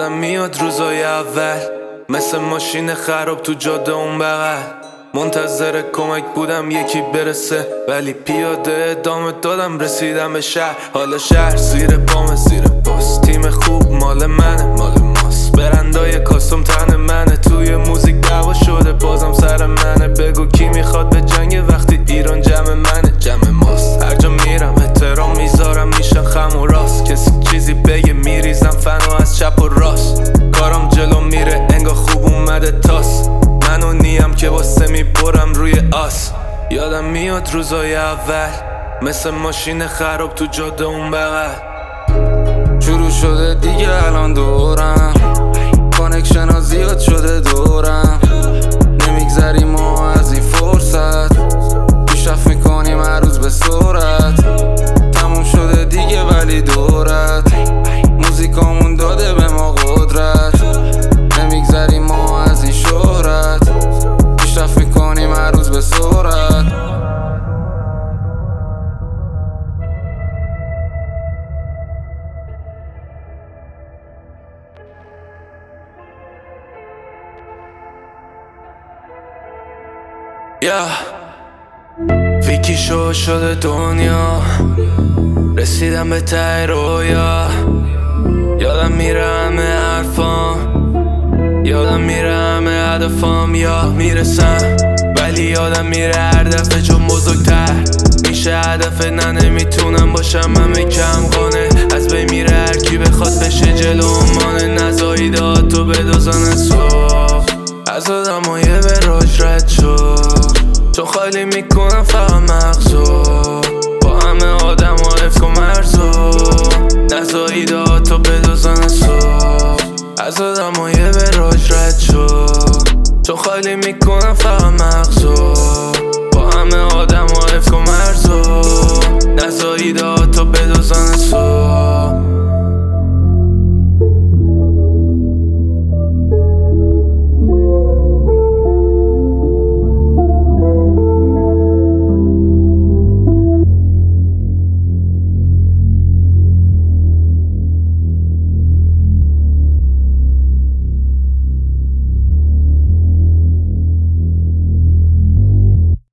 یادم میاد روزای اول مثل ماشین خراب تو جاده اون بغل منتظر کمک بودم یکی برسه، ولی پیاده ادامه دادم رسیدم به شهر. حالا شهر زیر پامه، زیر پاس تیم خوب مال منه، مال ماست. برندای کاستوم تن منه، توی موزیک دعوا شده بازم سر منه. بگو کی میخواد به جنگ وقتی ایران جمع منه، جمع ماست. هر جا میرم احترام میذارم، میشن خم و راست. کسی چیزی بگه میریزم فنو از چپ و راست. کارم جلو میره انگار خوب اومده تاس. منو نیم که واسه میبرم روی آس. یادم میاد روزای اول مثل ماشین خراب تو جاده اون بغل. شروع شده دیگه الان دورم، کانکشن ها زیاد شده دورم. نمیگذریم ما از این فرصت، پیشرفت میکنیم هر روز به سرعت. تموم شده دیگه ولی دورت، موزیکامون داده به ما قدرت. نمیگذریم ما از این شهرت، پیشرفت میکنیم هر روز به سرعت. ویکی شو شده دنیا، رسیدم به ته رویا. یادم میره همه حرفام، یادم میره همه هدفام. یا میرسم ولی یادم میره هر دفعه چون بزرگتر میشه هدف. نه نمیتونم باشم همه کم قانه، از بین میره هر کی بخواد بشه جلو مانه. نزاییده ها تو بدازن صبح، از آدمای به راج رد شو، چون خالی میکنم فقط مغزو. با همه آدم ها افت و مرزو، نزاییده ها تو بدازن صبح، از آدمای به راج رد شو، چون خالی میکنم فقط مغزو.